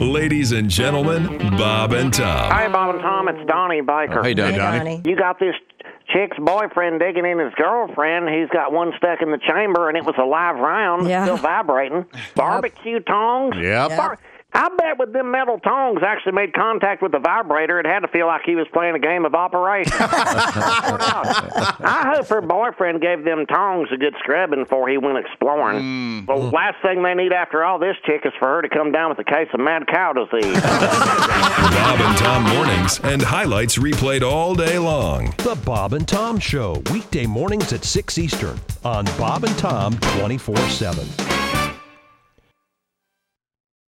Ladies and gentlemen, Bob and Tom. Hey, Bob and Tom, it's Donnie Baker. How you doing, Hey, Donnie? Donnie. You got this chick's boyfriend digging in his girlfriend. He's got one stuck in the chamber, and it was a live round, Yeah. still vibrating. Barbecue tongs. Yep. I bet with them metal tongs actually made contact with the vibrator, it had to feel like he was playing a game of Operation. I hope her boyfriend gave them tongs a good scrubbing before he went exploring. Well, last thing they need after all this chick is for her to come down with a case of mad cow disease. Bob and Tom mornings and highlights replayed all day long. The Bob and Tom Show, weekday mornings at 6 Eastern on Bob and Tom 24/7.